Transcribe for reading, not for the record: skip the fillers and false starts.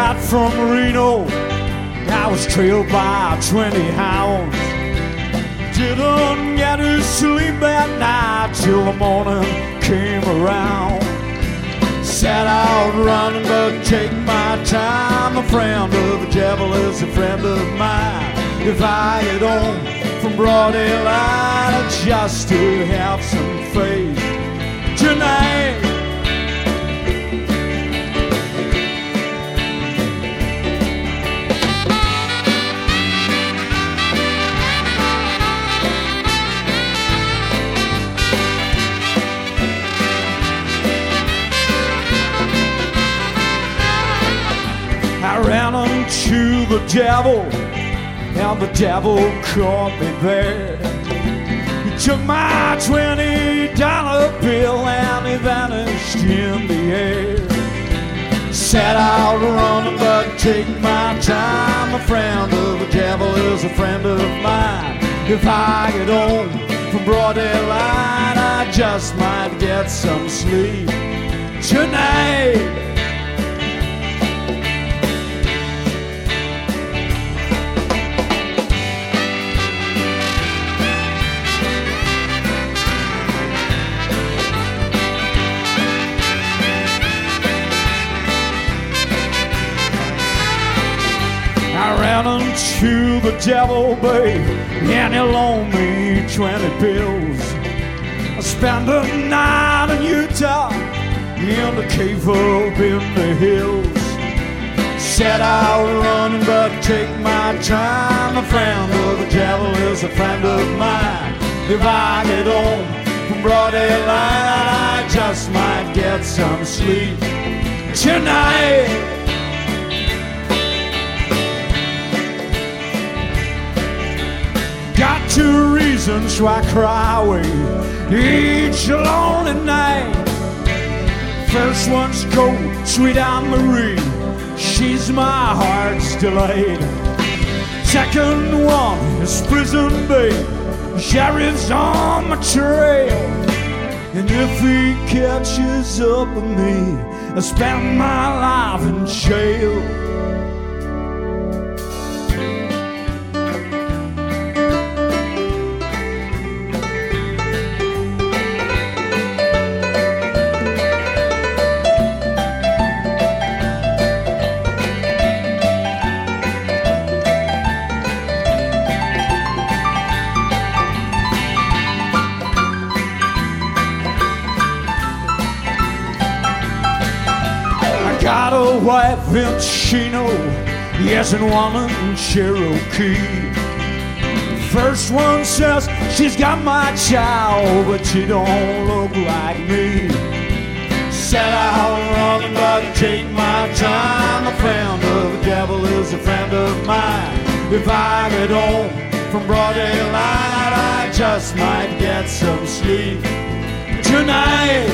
got from Reno. I was trailed by 20 hounds. Didn't get to sleep that night till the morning came around. Set out running, but take my time. A friend of the devil is a friend of mine. If I get home from broad daylight, just to have some faith tonight. I ran into the devil, and the devil caught me there. He took my $20 bill and he vanished in the air. Set out running, but take my time. A friend of the devil is a friend of mine. If I get home from broad daylight, I just might get some sleep tonight. I ran into the devil, babe, and he loaned me 20 bills. I spent the night in Utah, in the cave up in the hills. Set out running, but take my time. A friend of the devil is a friend of mine. If I get home from broad daylight, I just might get some sleep tonight. Got 2 reasons why I cry away each lonely night. First one's cold, sweet Anne-Marie, she's my heart's delight. Second one is prison babe, sheriff's on my trail. And if he catches up with me, I spend my life in jail. Got a wife in Chino, yes, and one in Cherokee. First one says she's got my child, but she don't look like me. Set out running, but take my time. A friend of the devil is a friend of mine. If I get home from broad daylight, I just might get some sleep tonight.